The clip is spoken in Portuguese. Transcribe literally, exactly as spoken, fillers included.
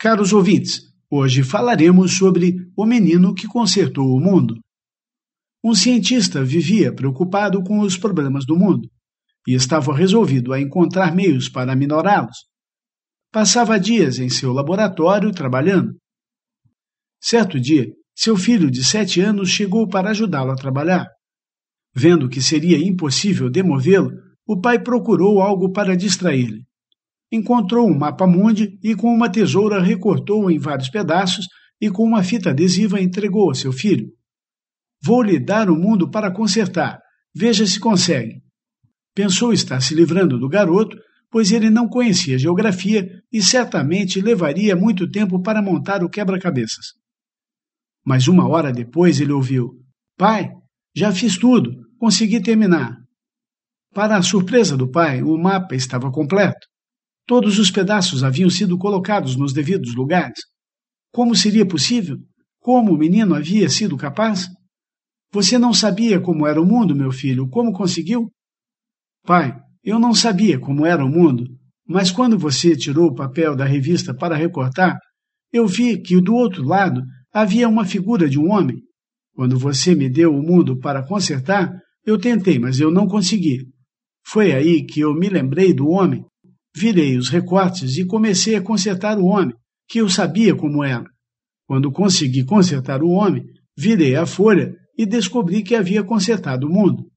Caros ouvintes, hoje falaremos sobre o menino que consertou o mundo. Um cientista vivia preocupado com os problemas do mundo e estava resolvido a encontrar meios para minorá-los. Passava dias em seu laboratório trabalhando. Certo dia, seu filho de sete anos chegou para ajudá-lo a trabalhar. Vendo que seria impossível demovê-lo, o pai procurou algo para distraí-lo. Encontrou um mapa-mundi e com uma tesoura recortou-o em vários pedaços e com uma fita adesiva entregou ao seu filho. Vou lhe dar o mundo para consertar. Veja se consegue. Pensou estar se livrando do garoto, pois ele não conhecia geografia e certamente levaria muito tempo para montar o quebra-cabeças. Mas uma hora depois ele ouviu: Pai, já fiz tudo, consegui terminar. Para a surpresa do pai, o mapa estava completo. Todos os pedaços haviam sido colocados nos devidos lugares. Como seria possível? Como o menino havia sido capaz? Você não sabia como era o mundo, meu filho. Como conseguiu? Pai, eu não sabia como era o mundo, mas quando você tirou o papel da revista para recortar, eu vi que do outro lado havia uma figura de um homem. Quando você me deu o mundo para consertar, eu tentei, mas eu não consegui. Foi aí que eu me lembrei do homem. Virei os recortes e comecei a consertar o homem, que eu sabia como era. Quando consegui consertar o homem, virei a folha e descobri que havia consertado o mundo.